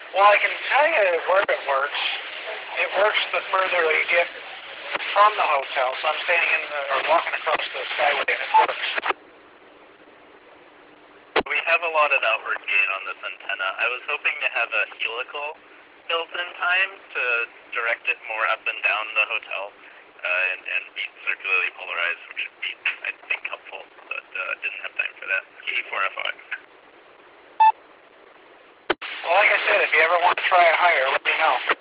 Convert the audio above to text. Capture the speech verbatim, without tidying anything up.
Well, I can tell you where it works. It works the further you get from the hotel. So I'm standing in the, or walking across the skyway and it works. We have a lot of outward gain on this antenna. I was hoping to have a helical built in time to direct it more up and down the hotel uh, and, and be circularly polarized, which would be, I think, helpful, but uh, didn't have time for that. K four F I. Well, like I said, if you ever want to try it higher, let me know.